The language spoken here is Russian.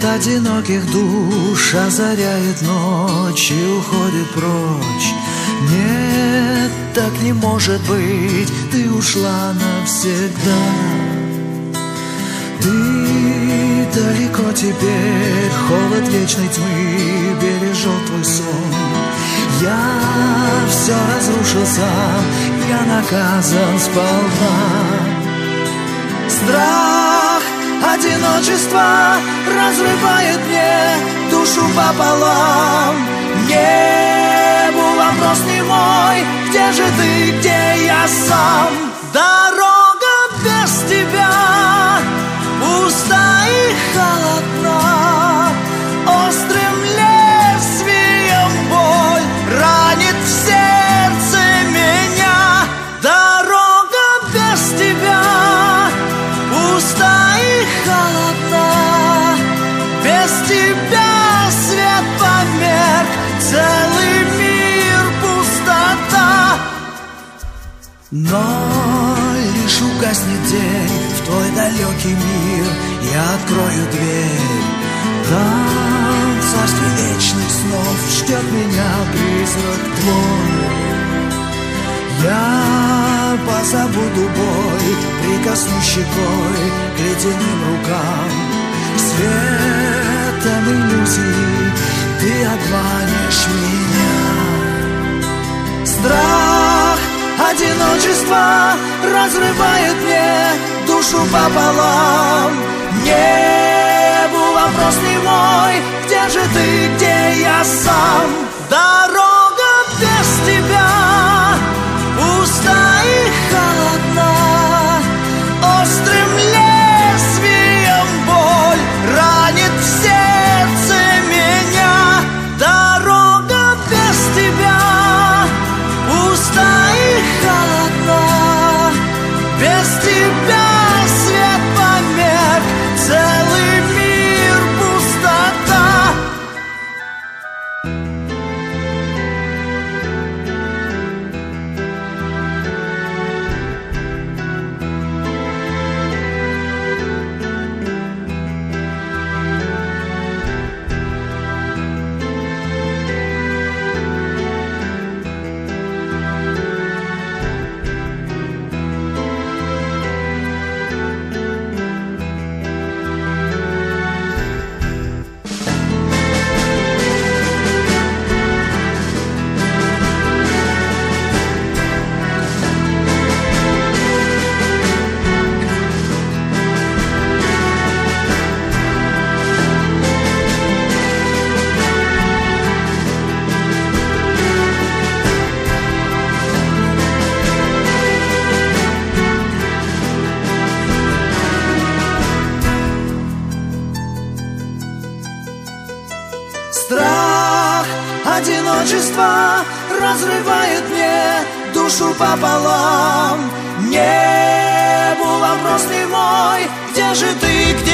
одиноких душ озаряет ночь и уходит прочь. Нет, так не может быть, ты ушла навсегда. Ты далеко теперь, холод вечной тьмы бережет твой сон. Я все разрушил сам, я наказан сполна. Страх одиночества разрывает мне душу пополам. Небу вопрос не мой, где же ты, где я сам? Дорога без тебя пуста и холодна, острым лезвием боль ранит в сердце меня. Дорога без тебя пуста и холодна, без тебя свет померк, целый мир пустота. Но лишь угаснет день в твой далекий мир, я открою дверь. Там в царстве вечных снов ждет меня призрак твой. Я позабуду боль, прикоснусь щекой к ледяным рукам. Светом иллюзий ты обманешь меня. Страх одиночества разрывает мне душу пополам. Небу вопрос не мой, где же ты, где я сам? Дорога без тебя пуста и холодна, острым лезвием боль ранит в сердце меня. Дорога без тебя пуста и холодна, без тебя свет померк, целый мир пустота. Страх одиночества разрывает мне душу пополам. Небу вопрос не мой, где же ты, где